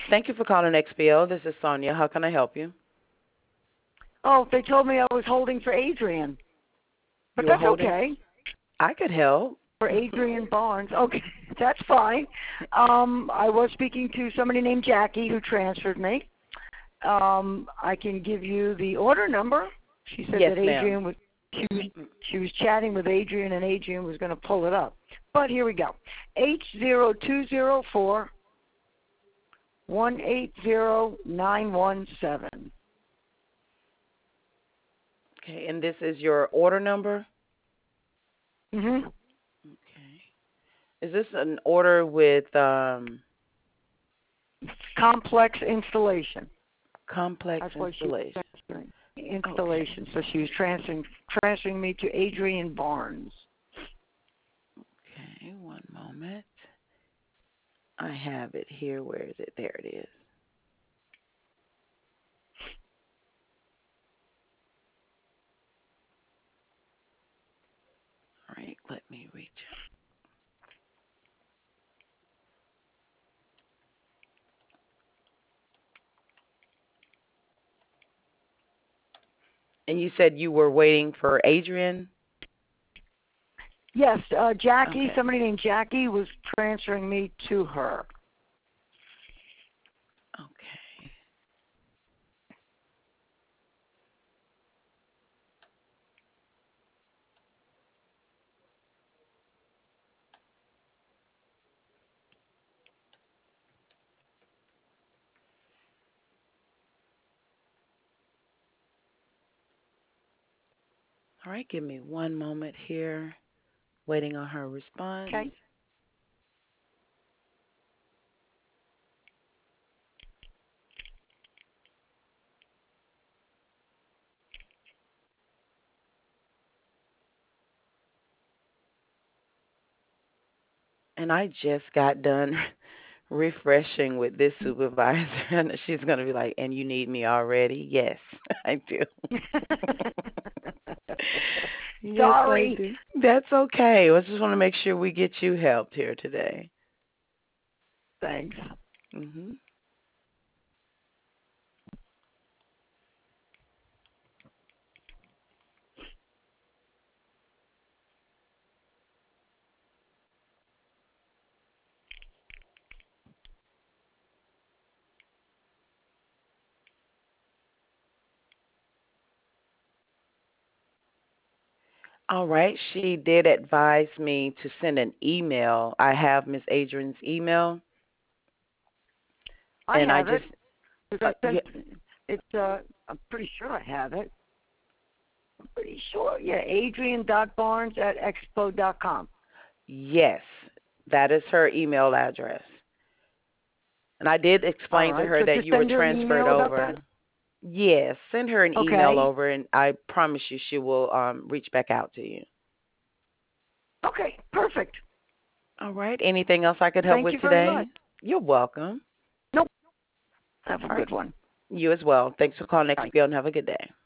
Thank you for calling XPO. This is Sonia. How can I help you? Oh, they told me I was holding for Adrian. But You were that's holding? okay. I could help. For Adrian Barnes. Okay, that's fine. I was speaking to somebody named Jackie who transferred me. I can give you the order number. She said Yes, that ma'am. Adrian was she was chatting with Adrian and Adrian was going to pull it up. But here we go. H0204 180917. Okay, and this is your order number? Mhm. Okay. Is this an order with Complex installation. complex That's what she was installation? transferring. Okay. Installation. So she was transferring me to Adrian Barnes. Okay, one moment. I have it here. Where is it? There it is. All right, let me reach out. And you said you were waiting for Adrian? Yes, Jackie, Okay. somebody named Jackie was transferring me to her. Okay. All right, give me one moment here. Waiting on her response. Okay. And I just got done refreshing with this supervisor, and she's going to be like, and you need me already? Yes, I do. Yes, I Sorry. do. That's okay. I just want to make sure we get you helped here today. Thanks. Mhm. All right. She did advise me to send an email. I have Miss Adrian's email, I and I have just it. 'Cause I yeah, sent it's I'm pretty sure I have it. I'm pretty sure. Yeah, adrian.barnes@expo.com. yes, that is her email address. And I did All explain to right. her So that just you were send her an transferred email about that? over. Yes, send her an email Okay. over, and I promise you she will reach back out to you. Okay, perfect. All right. Anything else I could help Thank with you very today? much. You're welcome. Nope. Have a All right. good one. You as well. Thanks for calling Bye. XPO and have a good day.